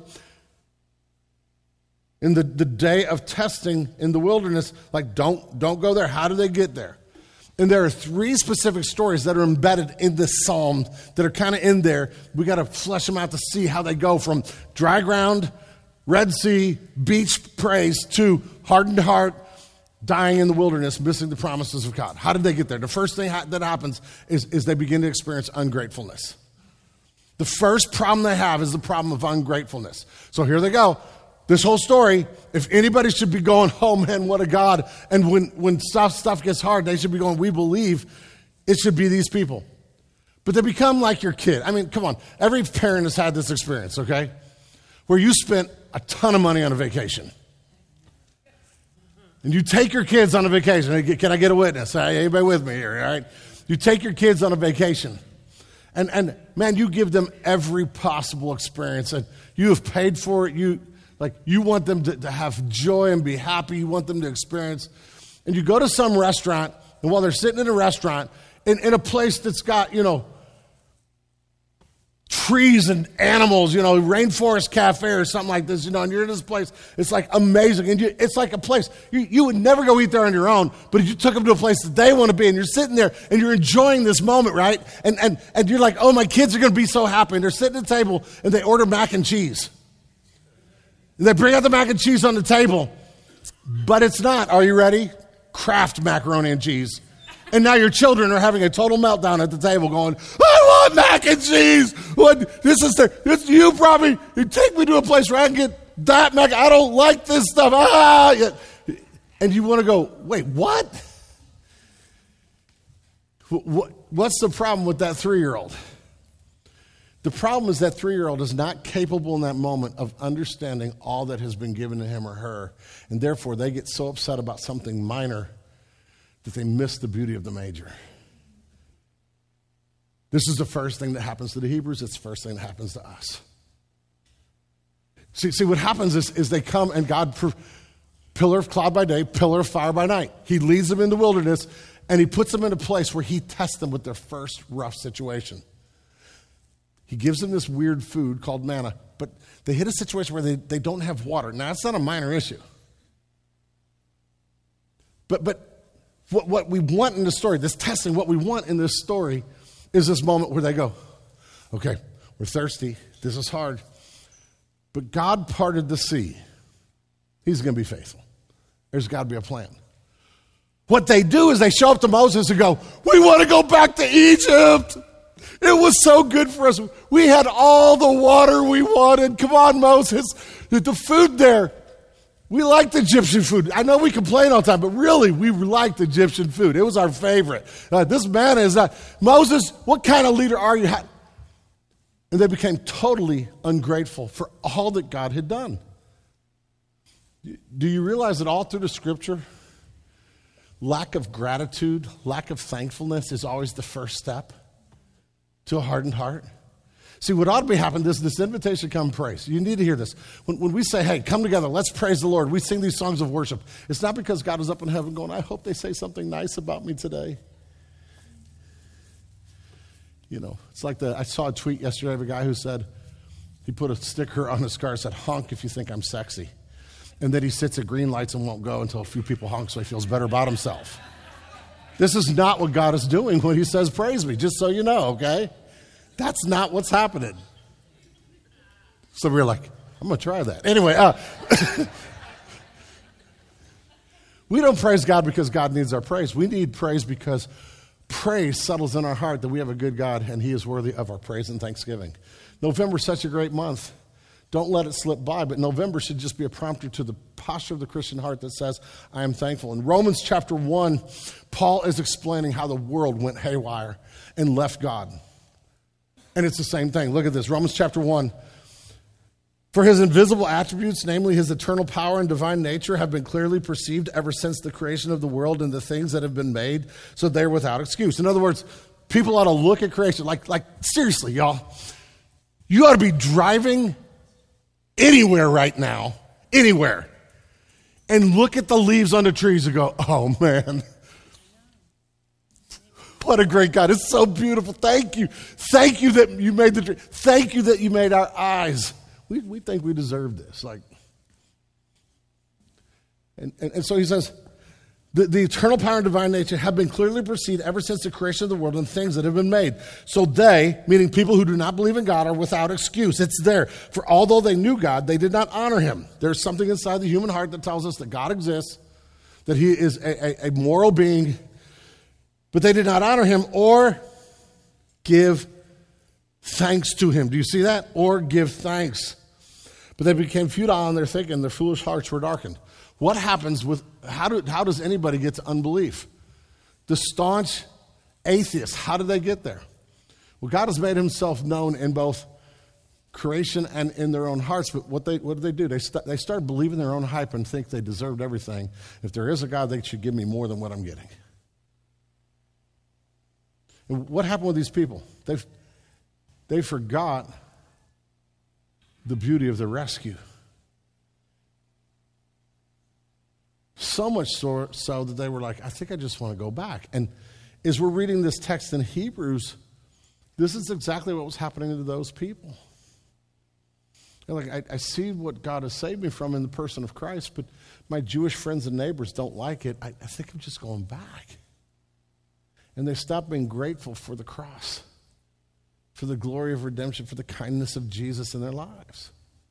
in the, the day of testing in the wilderness. Like, don't, don't go there. How do they get there? And there are three specific stories that are embedded in this psalm that are kind of in there. We got to flesh them out to see how they go from dry ground, Red Sea, beach praise to hardened heart, dying in the wilderness, missing the promises of God. How did they get there? The first thing ha- that happens is, is they begin to experience ungratefulness. The first problem they have is the problem of ungratefulness. So here they go. This whole story, if anybody should be going, oh man, what a God. And when, when stuff, stuff gets hard, they should be going, we believe, it should be these people. But they become like your kid. I mean, come on. Every parent has had this experience, okay? Where you spent a ton of money on a vacation. And you take your kids on a vacation. Can I get a witness? Anybody with me here, all right? You take your kids on a vacation. And, and man, you give them every possible experience. And you have paid for it. You... Like, you want them to, to have joy and be happy. You want them to experience. And you go to some restaurant, and while they're sitting in a restaurant, in, in a place that's got, you know, trees and animals, you know, Rainforest Cafe or something like this, you know, and you're in this place, it's like amazing. And you, it's like a place, you, you would never go eat there on your own, but if you took them to a place that they want to be, and you're sitting there, and you're enjoying this moment, right? And, and, and you're like, oh, my kids are going to be so happy. And they're sitting at the table, and they order mac and cheese. And they bring out the mac and cheese on the table, but it's not, are you ready? Kraft macaroni and cheese. And now your children are having a total meltdown at the table going, I want mac and cheese. What, this is the, this, you probably, you take me to a place where I can get that mac. I don't like this stuff. Ah, and you want to go, wait, what? what? What's the problem with that three-year-old? The problem is that three-year-old is not capable in that moment of understanding all that has been given to him or her, and therefore they get so upset about something minor that they miss the beauty of the major. This is the first thing that happens to the Hebrews. It's the first thing that happens to us. See, see what happens is, is they come and God, pillar of cloud by day, pillar of fire by night. He leads them in the wilderness, and he puts them in a place where he tests them with their first rough situation. He gives them this weird food called manna, but they hit a situation where they, they don't have water. Now, that's not a minor issue. But but what, what we want in the story, this testing, what we want in this story is this moment where they go, okay, we're thirsty. This is hard. But God parted the sea. He's going to be faithful. There's got to be a plan. What they do is they show up to Moses and go, we want to go back to Egypt. It was so good for us. We had all the water we wanted. Come on, Moses. The food there, we liked Egyptian food. I know we complain all the time, but really, we liked Egyptian food. It was our favorite. Uh, this man is not. Moses, what kind of leader are you? And they became totally ungrateful for all that God had done. Do you realize that all through the scripture, lack of gratitude, lack of thankfulness is always the first step to a hardened heart? See, what ought to be happening is this invitation to come praise. You need to hear this. When, when we say, hey, come together, let's praise the Lord, we sing these songs of worship. It's not because God is up in heaven going, I hope they say something nice about me today. You know, it's like the, I saw a tweet yesterday of a guy who said, he put a sticker on his car that said, honk if you think I'm sexy. And then he sits at green lights and won't go until a few people honk so he feels better about himself. This is not what God is doing when he says, praise me, just so you know, okay? That's not what's happening. So we're like, I'm going to try that. Anyway, uh, we don't praise God because God needs our praise. We need praise because praise settles in our heart that we have a good God and he is worthy of our praise and thanksgiving. November is such a great month. Don't let it slip by, but November should just be a prompter to the posture of the Christian heart that says, I am thankful. In Romans chapter one, Paul is explaining how the world went haywire and left God. And it's the same thing. Look at this, Romans chapter one. For his invisible attributes, namely his eternal power and divine nature, have been clearly perceived ever since the creation of the world and the things that have been made, so they're without excuse. In other words, people ought to look at creation like, like seriously, y'all. You ought to be driving anywhere right now, anywhere, and look at the leaves on the trees and go, oh, man. What a great God. It's so beautiful. Thank you. Thank you that you made the tree. Thank you that you made our eyes. We we think we deserve this. Like, and, and, and so he says, the, the eternal power and divine nature have been clearly perceived ever since the creation of the world and things that have been made. So they, meaning people who do not believe in God, are without excuse. It's there. For although they knew God, they did not honor him. There's something inside the human heart that tells us that God exists, that he is a, a, a moral being, but they did not honor him or give thanks to him. Do you see that? Or give thanks. But they became futile in their thinking. Their foolish hearts were darkened. What happens with, how, do, how does anybody get to unbelief? The staunch atheists, how did they get there? Well, God has made himself known in both creation and in their own hearts. But what they what did they do? They, st- they started believing their own hype and think they deserved everything. If there is a God, they should give me more than what I'm getting. And what happened with these people? They've They forgot the beauty of the rescue. So much so, so that they were like, I think I just want to go back. And as we're reading this text in Hebrews, this is exactly what was happening to those people. They're like, I, I see what God has saved me from in the person of Christ, but my Jewish friends and neighbors don't like it. I, I think I'm just going back. And they stopped being grateful for the cross, for the glory of redemption, for the kindness of Jesus in their lives.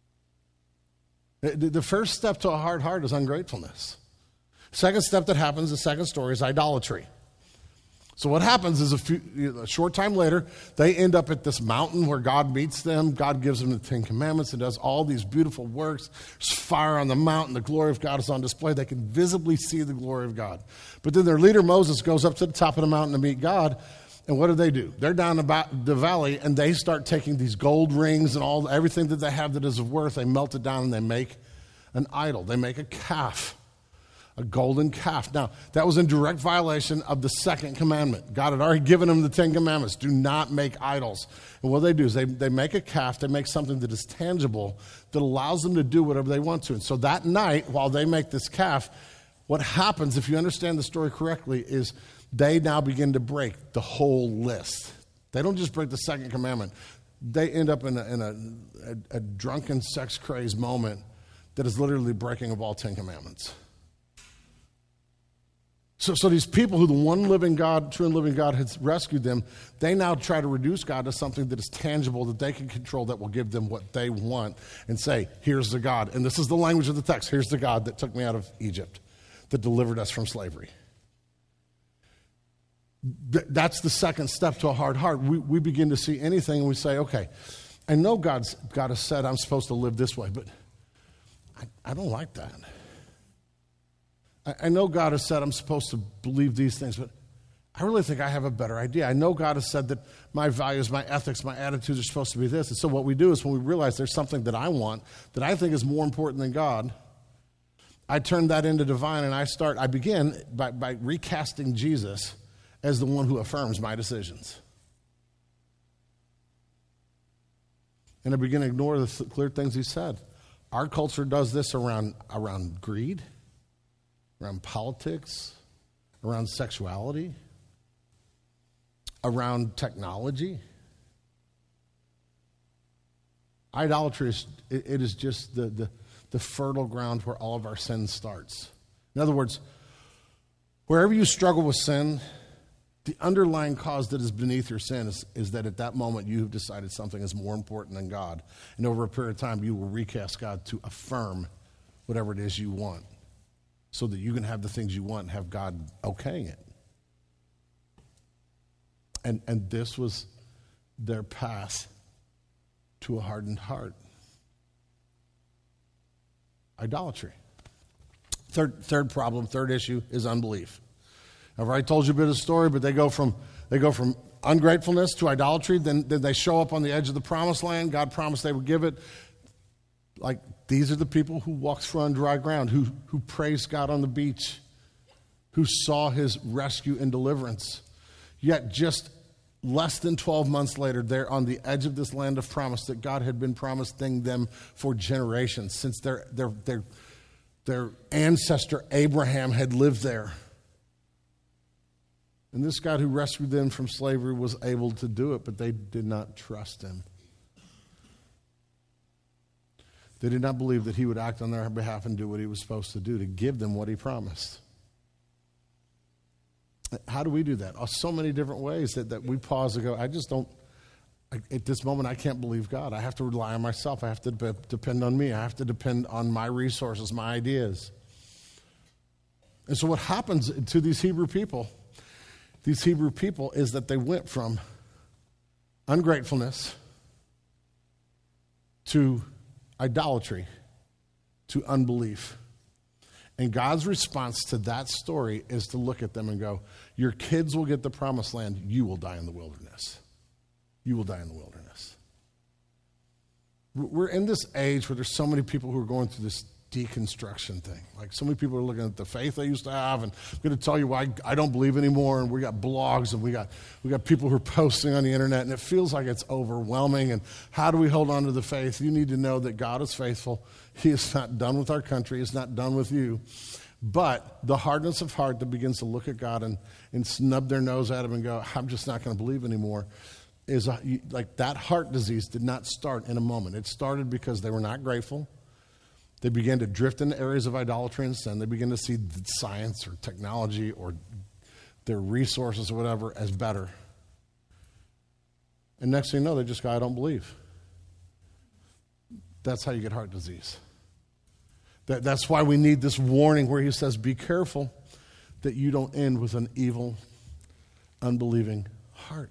The first step to a hard heart is ungratefulness. Second step that happens, the second story, is idolatry. So what happens is a, few, a short time later, they end up at this mountain where God meets them. God gives them the Ten Commandments and does all these beautiful works. There's fire on the mountain. The glory of God is on display. They can visibly see the glory of God. But then their leader, Moses, goes up to the top of the mountain to meet God. And what do they do? They're down about the valley, and they start taking these gold rings and all everything that they have that is of worth. They melt it down, and they make an idol. They make a calf, a golden calf. Now, that was in direct violation of the second commandment. God had already given them the Ten Commandments. Do not make idols. And what they do is they, they make a calf. They make something that is tangible that allows them to do whatever they want to. And so that night, while they make this calf, what happens, if you understand the story correctly, is they now begin to break the whole list. They don't just break the second commandment. They end up in a, in a, a, a drunken, sex-crazed moment that is literally breaking of all Ten Commandments. So, so these people who the one living God, true and living God has rescued them, they now try to reduce God to something that is tangible, that they can control, that will give them what they want, and say, here's the God. And this is the language of the text. Here's the God that took me out of Egypt, that delivered us from slavery. That's the second step to a hard heart. We, we begin to see anything and we say, okay, I know God's, God has said I'm supposed to live this way, but I, I don't like that. I, I know God has said I'm supposed to believe these things, but I really think I have a better idea. I know God has said that my values, my ethics, my attitudes are supposed to be this. And so what we do is when we realize there's something that I want that I think is more important than God, I turn that into divine, and I start, I begin by, by recasting Jesus as the one who affirms my decisions. And I begin to ignore the th- clear things he said. Our culture does this around, around greed, around politics, around sexuality, around technology. Idolatry is, it, it is just the, the, the fertile ground where all of our sin starts. In other words, wherever you struggle with sin, the underlying cause that is beneath your sin is, is that at that moment you have decided something is more important than God. And over a period of time, you will recast God to affirm whatever it is you want so that you can have the things you want and have God okaying it. And, and this was their path to a hardened heart. Idolatry. Third, third problem, third issue is unbelief. I've already told you a bit of the story, but they go from they go from ungratefulness to idolatry. Then, then they show up on the edge of the promised land. God promised they would give it. Like, these are the people who walked through on dry ground, who, who praised God on the beach, who saw his rescue and deliverance. Yet just less than twelve months later, they're on the edge of this land of promise that God had been promising them for generations, since their, their, their, their ancestor Abraham had lived there. And this God who rescued them from slavery was able to do it, but they did not trust him. They did not believe that he would act on their behalf and do what he was supposed to do, to give them what he promised. How do we do that? Oh, so many different ways that, that we pause and go, I just don't, I, at this moment, I can't believe God. I have to rely on myself. I have to de- depend on me. I have to depend on my resources, my ideas. And so what happens to these Hebrew people, these Hebrew people, is that they went from ungratefulness to idolatry to unbelief. And God's response to that story is to look at them and go, your kids will get the promised land, you will die in the wilderness. You will die in the wilderness. We're in this age where there's so many people who are going through this deconstruction thing. Like, so many people are looking at the faith they used to have, and I'm going to tell you why I don't believe anymore, and we got blogs, and we got we got people who are posting on the internet, and it feels like it's overwhelming, and how do we hold on to the faith? You need to know that God is faithful. He is not done with our country. He's not done with you. But the hardness of heart that begins to look at God and, and snub their nose at him and go, I'm just not going to believe anymore, is a, like that heart disease did not start in a moment. It started because they were not grateful. They began to drift into areas of idolatry and sin. They began to see science or technology or their resources or whatever as better. And next thing you know, they just go, I don't believe. That's how you get heart disease. That, that's why we need this warning where he says, be careful that you don't end with an evil, unbelieving heart.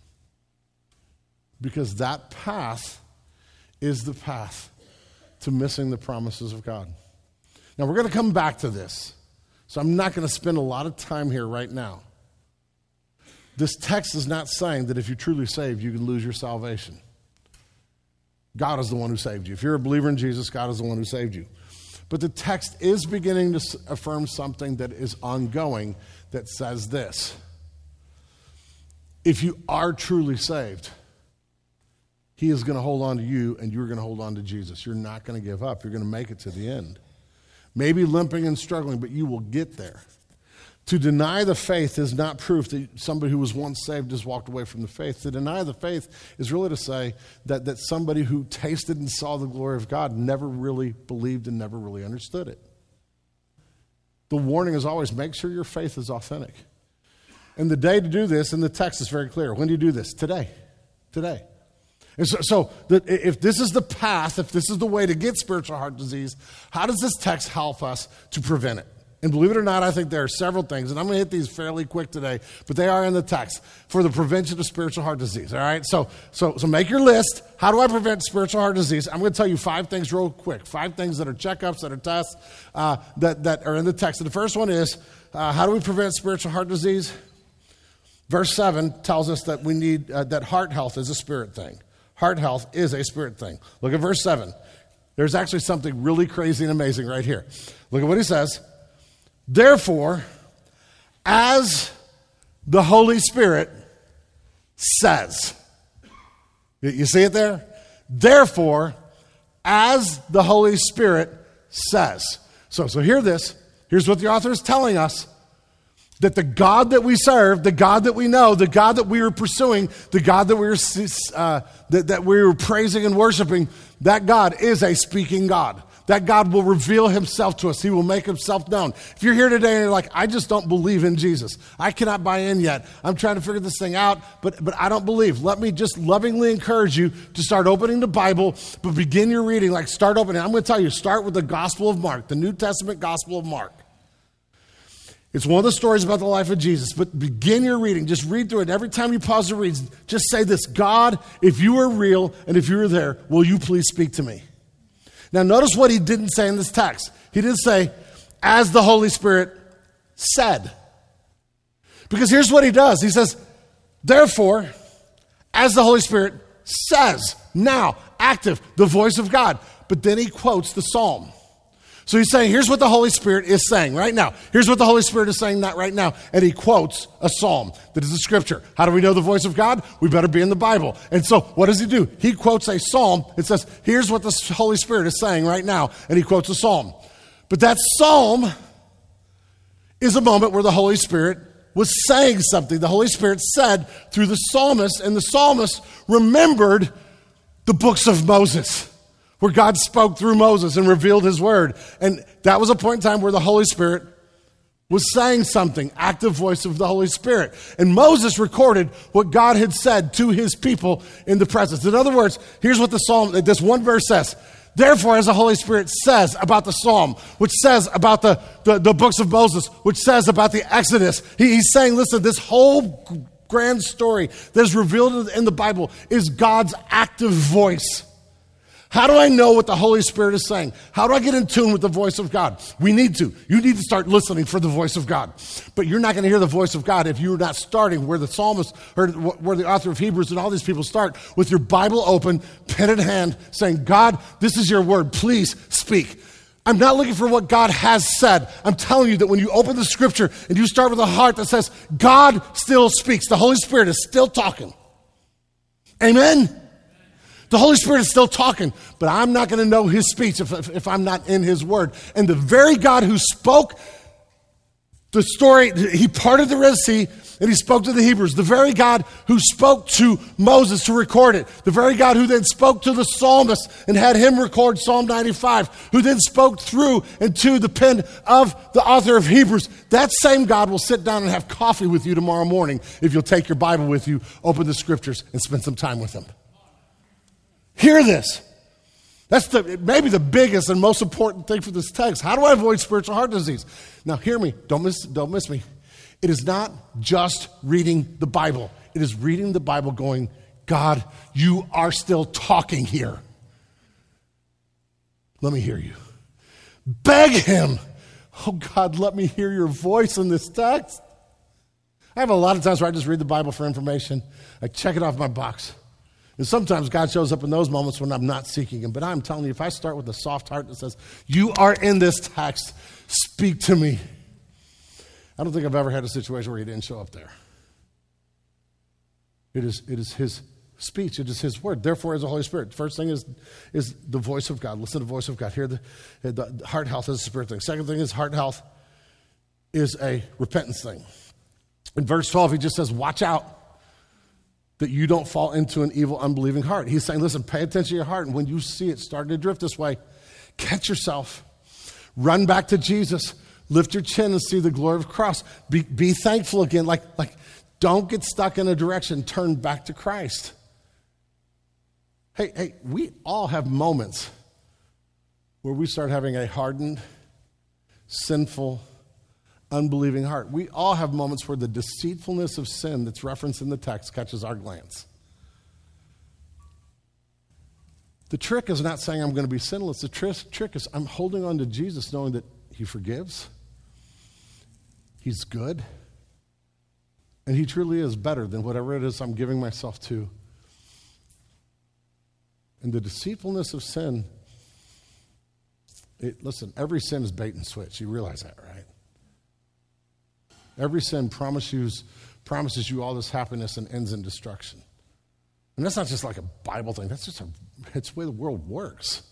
Because that path is the path to missing the promises of God. Now, we're going to come back to this, so I'm not going to spend a lot of time here right now. This text is not saying that if you're truly saved, you can lose your salvation. God is the one who saved you. If you're a believer in Jesus, God is the one who saved you. But the text is beginning to affirm something that is ongoing that says this. If you are truly saved, he is going to hold on to you, and you're going to hold on to Jesus. You're not going to give up. You're going to make it to the end. Maybe limping and struggling, but you will get there. To deny the faith is not proof that somebody who was once saved has walked away from the faith. To deny the faith is really to say that, that somebody who tasted and saw the glory of God never really believed and never really understood it. The warning is always, make sure your faith is authentic. And the day to do this, and the text is very clear. When do you do this? Today. Today. And so, so the, if this is the path, if this is the way to get spiritual heart disease, how does this text help us to prevent it? And believe it or not, I think there are several things, and I'm going to hit these fairly quick today, but they are in the text for the prevention of spiritual heart disease, all right? So so, so make your list. How do I prevent spiritual heart disease? I'm going to tell you five things real quick, five things that are checkups, that are tests, uh, that, that are in the text. And the first one is, uh, how do we prevent spiritual heart disease? Verse seven tells us that we need, uh, that heart health is a spirit thing. Heart health is a spirit thing. Look at verse seven. There's actually something really crazy and amazing right here. Look at what he says. Therefore, as the Holy Spirit says. You see it there? Therefore, as the Holy Spirit says. So, so hear this. Here's what the author is telling us. That the God that we serve, the God that we know, the God that we are pursuing, the God that we are uh, that, that we are praising and worshiping, that God is a speaking God. That God will reveal himself to us. He will make himself known. If you're here today and you're like, I just don't believe in Jesus. I cannot buy in yet. I'm trying to figure this thing out, but, but I don't believe. Let me just lovingly encourage you to start opening the Bible, but begin your reading. Like start opening. I'm going to tell you, start with the Gospel of Mark, the New Testament Gospel of Mark. It's one of the stories about the life of Jesus, but begin your reading. Just read through it. Every time you pause to read, just say this, God, if you are real and if you are there, will you please speak to me? Now, notice what he didn't say in this text. He didn't say, as the Holy Spirit said. Because here's what he does. He says, therefore, as the Holy Spirit says, now, active, the voice of God. but then he quotes the psalm. So he's saying, here's what the Holy Spirit is saying right now. Here's what the Holy Spirit is saying not right now. And he quotes a psalm that is a scripture. How do we know the voice of God? We better be in the Bible. And so what does he do? He quotes a psalm. It says, here's what the Holy Spirit is saying right now. And he quotes a psalm. But that psalm is a moment where the Holy Spirit was saying something. The Holy Spirit said through the psalmist, and the psalmist remembered the books of Moses, where God spoke through Moses and revealed his word. And that was a point in time where the Holy Spirit was saying something, active voice of the Holy Spirit. And Moses recorded what God had said to his people in the presence. In other words, here's what the psalm, this one verse says. Therefore, as the Holy Spirit says about the psalm, which says about the, the, the books of Moses, which says about the Exodus, he, he's saying, listen, this whole grand story that is revealed in the Bible is God's active voice. How do I know what the Holy Spirit is saying? How do I get in tune with the voice of God? We need to. You need to start listening for the voice of God. But you're not going to hear the voice of God if you're not starting where the psalmist or where the author of Hebrews and all these people start, with your Bible open, pen in hand, saying, God, this is your word. Please speak. I'm not looking for what God has said. I'm telling you that when you open the scripture and you start with a heart that says, God still speaks. The Holy Spirit is still talking. Amen? The Holy Spirit is still talking, but I'm not going to know his speech if, if, if I'm not in his word. And the very God who spoke the story, he parted the Red Sea and he spoke to the Hebrews. The very God who spoke to Moses to record it. The very God who then spoke to the psalmist and had him record Psalm ninety-five, who then spoke through and to the pen of the author of Hebrews. That same God will sit down and have coffee with you tomorrow morning if you'll take your Bible with you, open the scriptures, and spend some time with him. Hear this. That's the maybe the biggest and most important thing for this text. How do I avoid spiritual heart disease? Now, hear me. Don't miss, don't miss me. It is not just reading the Bible. It is reading the Bible going, God, you are still talking here. Let me hear you. Beg him. Oh, God, let me hear your voice in this text. I have a lot of times where I just read the Bible for information. I check it off my box. And sometimes God shows up in those moments when I'm not seeking him. But I'm telling you, if I start with a soft heart that says, you are in this text, speak to me. I don't think I've ever had a situation where he didn't show up there. It is, it is his speech. It is his word. Therefore, as the Holy Spirit. First thing is, is the voice of God. Listen to the voice of God. Hear the, the heart health is a spirit thing. Second thing is heart health is a repentance thing. In verse twelve, he just says, watch out that you don't fall into an evil, unbelieving heart. He's saying, listen, pay attention to your heart. And when you see it starting to drift this way, catch yourself. Run back to Jesus. Lift your chin and see the glory of the cross. Be, be thankful again. Like, like, don't get stuck in a direction. Turn back to Christ. Hey, hey, we all have moments where we start having a hardened, sinful, unbelieving heart. We all have moments where the deceitfulness of sin that's referenced in the text catches our glance. The trick is not saying I'm going to be sinless. The tr- trick is I'm holding on to Jesus knowing that he forgives, he's good, and he truly is better than whatever it is I'm giving myself to. And the deceitfulness of sin, it, listen, every sin is bait and switch. You realize that, right? Every sin promises, promises you all this happiness and ends in destruction. And that's not just like a Bible thing. That's just a, it's the way the world works.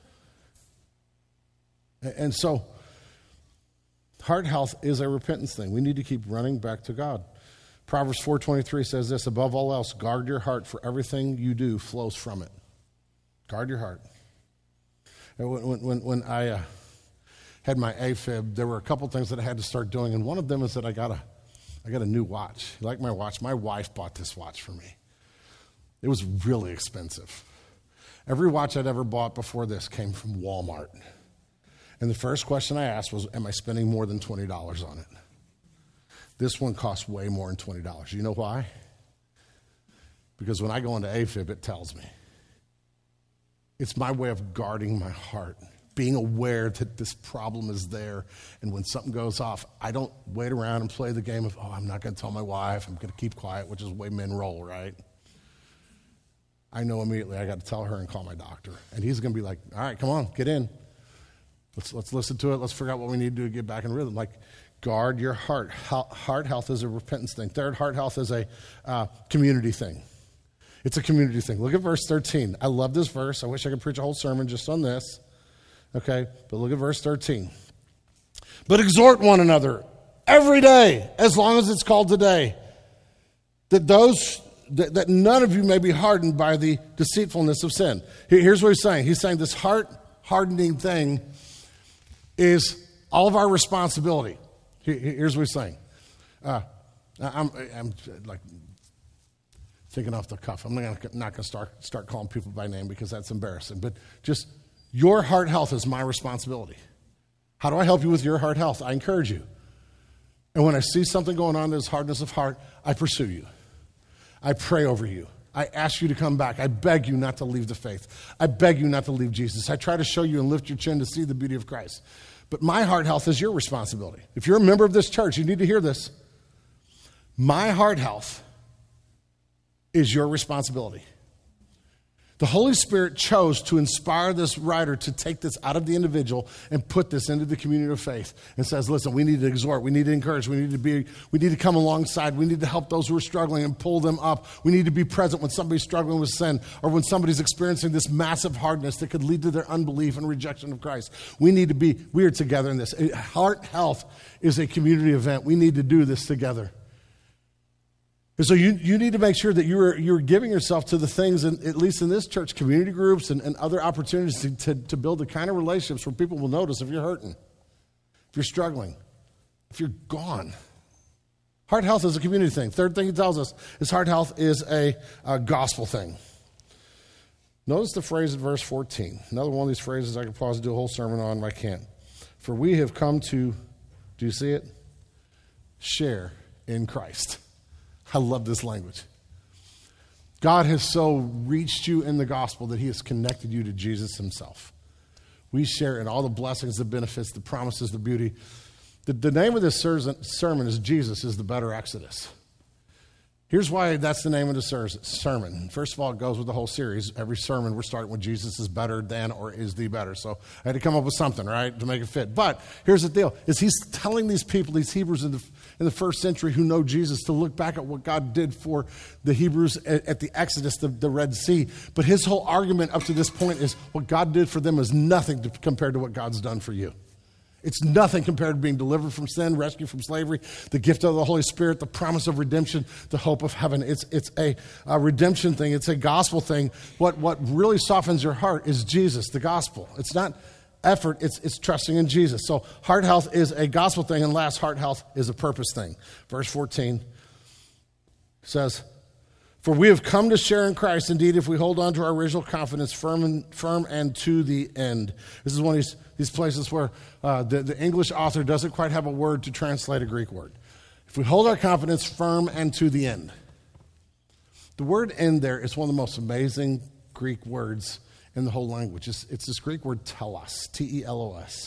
And so, heart health is a repentance thing. We need to keep running back to God. Proverbs four twenty-three says this, above all else, guard your heart, for everything you do flows from it. Guard your heart. And when, when, when I... Uh, had my AFib, there were a couple things that I had to start doing, and one of them is that I got a, I got a new watch. You like my watch? My wife bought this watch for me. It was really expensive. Every watch I'd ever bought before this came from Walmart. And the first question I asked was, am I spending more than twenty dollars on it? This one costs way more than twenty dollars. You know why? Because when I go into AFib, it tells me. It's my way of guarding my heart. Being aware that this problem is there, and when something goes off, I don't wait around and play the game of, oh, I'm not going to tell my wife, I'm going to keep quiet, which is the way men roll, right? I know immediately I got to tell her and call my doctor. And he's going to be like, all right, come on, get in. Let's let's listen to it. Let's figure out what we need to do to get back in rhythm. Like, guard your heart. Heart health is a repentance thing. Third, heart health is a uh, community thing. It's a community thing. Look at verse thirteen. I love this verse. I wish I could preach a whole sermon just on this. Okay, but look at verse thirteen. But exhort one another every day, as long as it's called today, that those that, that none of you may be hardened by the deceitfulness of sin. Here's what he's saying. He's saying this heart hardening thing is all of our responsibility. Here's what he's saying. Uh, I'm, I'm like thinking off the cuff. I'm not going to start start calling people by name because that's embarrassing. But just your heart health is my responsibility. How do I help you with your heart health? I encourage you. And when I see something going on, there's hardness of heart, I pursue you. I pray over you. I ask you to come back. I beg you not to leave the faith. I beg you not to leave Jesus. I try to show you and lift your chin to see the beauty of Christ. But my heart health is your responsibility. If you're a member of this church, you need to hear this. My heart health is your responsibility. The Holy Spirit chose to inspire this writer to take this out of the individual and put this into the community of faith and says, listen, we need to exhort, we need to encourage, we need to be, we need to come alongside, we need to help those who are struggling and pull them up. We need to be present when somebody's struggling with sin or when somebody's experiencing this massive hardness that could lead to their unbelief and rejection of Christ. We need to be, we are together in this. Heart health is a community event. We need to do this together. And so you, you need to make sure that you're you're giving yourself to the things, in, at least in this church, community groups and, and other opportunities to, to, to build the kind of relationships where people will notice if you're hurting, if you're struggling, if you're gone. Heart health is a community thing. Third thing he tells us is heart health is a, a gospel thing. Notice the phrase in verse fourteen. Another one of these phrases I could pause and do a whole sermon on, but I can't. For we have come to, do you see it? Share in Christ. I love this language. God has so reached you in the gospel that he has connected you to Jesus himself. We share in all the blessings, the benefits, the promises, the beauty. The, the name of this sermon is Jesus is the better Exodus. Here's why that's the name of the sermon. First of all, it goes with the whole series. Every sermon, we're starting with Jesus is better than or is the better. So I had to come up with something, right, to make it fit. But here's the deal, is he's telling these people, these Hebrews in the, in the first century who know Jesus, to look back at what God did for the Hebrews at, at the Exodus, the, the Red Sea. But his whole argument up to this point is what God did for them is nothing to, compared to what God's done for you. It's nothing compared to being delivered from sin, rescued from slavery, the gift of the Holy Spirit, the promise of redemption, the hope of heaven. It's it's a, a redemption thing. It's a gospel thing. What what really softens your heart is Jesus, the gospel. It's not effort. It's it's trusting in Jesus. So heart health is a gospel thing, and last, heart health is a purpose thing. Verse fourteen says, for we have come to share in Christ. Indeed, if we hold on to our original confidence firm and, firm and to the end. This is one of these, these places where uh, the, the English author doesn't quite have a word to translate a Greek word. If we hold our confidence firm and to the end. The word end there is one of the most amazing Greek words in the whole language. It's, it's this Greek word telos, T E L O S.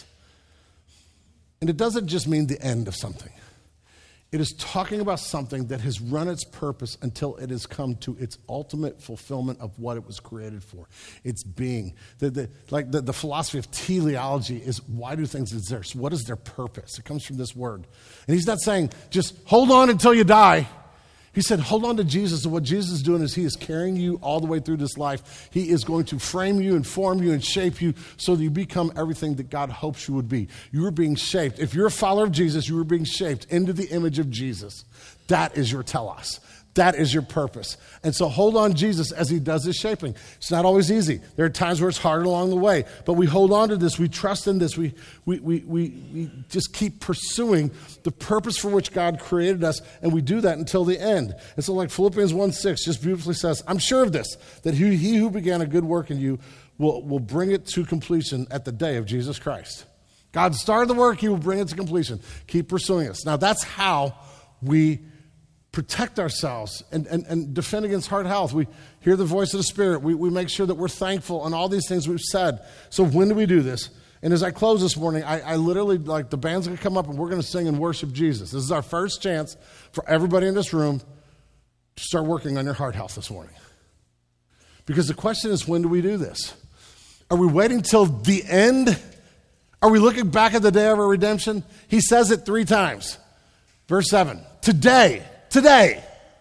And it doesn't just mean the end of something. It is talking about something that has run its purpose until it has come to its ultimate fulfillment of what it was created for. Its being. The, the, like the, the philosophy of teleology is, why do things exist? What is their purpose? It comes from this word. And he's not saying, just hold on until you die. He said, hold on to Jesus, and what Jesus is doing is he is carrying you all the way through this life. He is going to frame you and form you and shape you so that you become everything that God hopes you would be. You are being shaped. If you're a follower of Jesus, you are being shaped into the image of Jesus. That is your telos. That is your purpose. And so hold on Jesus as he does this shaping. It's not always easy. There are times where it's hard along the way. But we hold on to this. We trust in this. We, we, we, we, we just keep pursuing the purpose for which God created us. And we do that until the end. And so like Philippians one six just beautifully says, I'm sure of this, that he, he who began a good work in you will, will bring it to completion at the day of Jesus Christ. God started the work. He will bring it to completion. Keep pursuing us. Now that's how we protect ourselves and, and, and defend against heart health. We hear the voice of the Spirit. We, we make sure that we're thankful and all these things we've said. So when do we do this? And as I close this morning, I, I literally, like, the band's going to come up and we're going to sing and worship Jesus. This is our first chance for everybody in this room to start working on your heart health this morning. Because the question is, when do we do this? Are we waiting till the end? Are we looking back at the day of our redemption? He says it three times. Verse seven, today, today,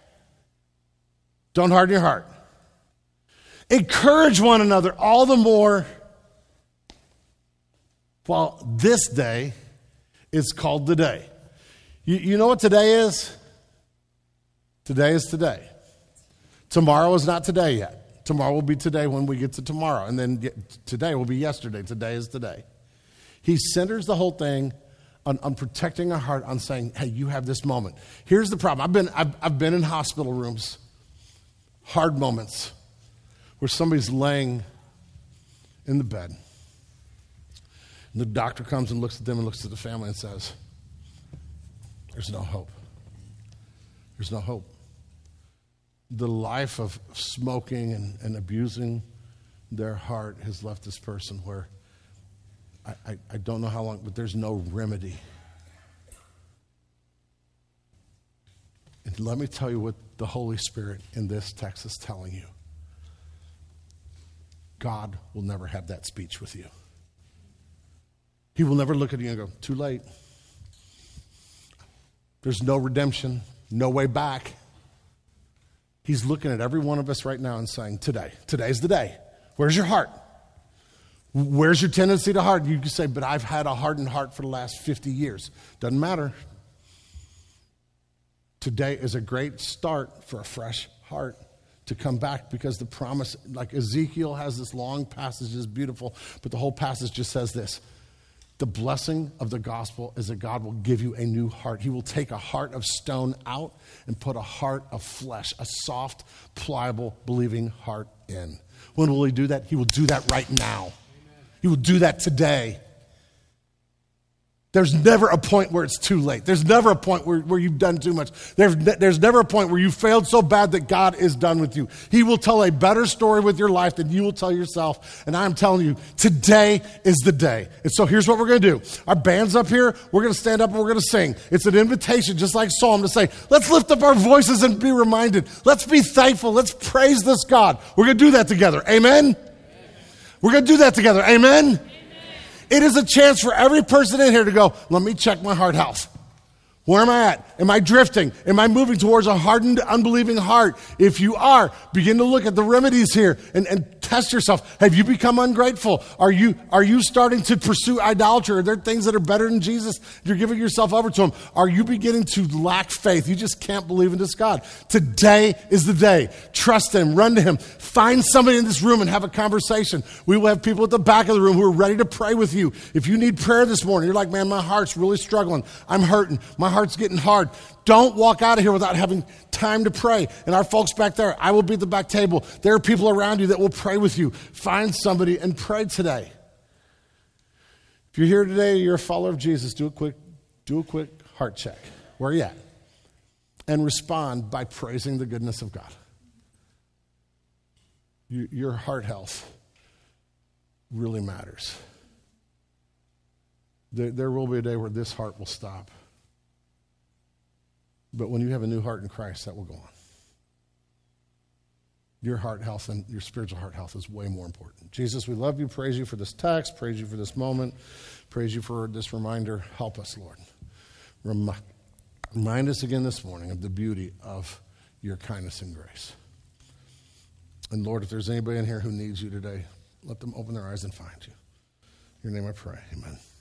don't harden your heart. Encourage one another all the more while this day is called the day. You, you know what today is? Today is today. Tomorrow is not today yet. Tomorrow will be today when we get to tomorrow. And then today will be yesterday. Today is today. He centers the whole thing on, on protecting our heart, on saying, hey, you have this moment. Here's the problem. I've been, I've, I've been in hospital rooms, hard moments, where somebody's laying in the bed. And the doctor comes and looks at them and looks at the family and says, there's no hope. There's no hope. The life of smoking and, and abusing their heart has left this person where I, I, I don't know how long, but there's no remedy. And let me tell you what the Holy Spirit in this text is telling you. God will never have that speech with you. He will never look at you and go, too late. There's no redemption, no way back. He's looking at every one of us right now and saying, today, today's the day. Where's your heart? Where's your tendency to harden? You can say, but I've had a hardened heart for the last fifty years. Doesn't matter. Today is a great start for a fresh heart to come back, because the promise, like Ezekiel has this long passage, is beautiful, but the whole passage just says this. The blessing of the gospel is that God will give you a new heart. He will take a heart of stone out and put a heart of flesh, a soft, pliable, believing heart in. When will he do that? He will do that right now. Amen. He will do that today. There's never a point where it's too late. There's never a point where, where you've done too much. There's, there's never a point where you failed so bad that God is done with you. He will tell a better story with your life than you will tell yourself. And I'm telling you, today is the day. And so here's what we're going to do. Our band's up here. We're going to stand up and we're going to sing. It's an invitation, just like Psalm, to say, let's lift up our voices and be reminded. Let's be thankful. Let's praise this God. We're going to do that together. Amen? Amen. We're going to do that together. Amen? It is a chance for every person in here to go, let me check my heart health. Where am I at? Am I drifting? Am I moving towards a hardened, unbelieving heart? If you are, begin to look at the remedies here and, and test yourself. Have you become ungrateful? Are you, are you starting to pursue idolatry? Are there things that are better than Jesus? You're giving yourself over to him. Are you beginning to lack faith? You just can't believe in this God. Today is the day. Trust him. Run to him. Find somebody in this room and have a conversation. We will have people at the back of the room who are ready to pray with you. If you need prayer this morning, you're like, man, my heart's really struggling. I'm hurting. My heart's getting hard. Don't walk out of here without having time to pray. And our folks back there, I will be at the back table. There are people around you that will pray with you. Find somebody and pray today. If you're here today, you're a follower of Jesus, do a quick, do a quick heart check. Where are you at? And respond by praising the goodness of God. You, your heart health really matters. There, there will be a day where this heart will stop. But when you have a new heart in Christ, that will go on. Your heart health and your spiritual heart health is way more important. Jesus, we love you. Praise you for this text. Praise you for this moment. Praise you for this reminder. Help us, Lord. Remi- remind us again this morning of the beauty of your kindness and grace. And Lord, if there's anybody in here who needs you today, let them open their eyes and find you. In your name I pray. Amen.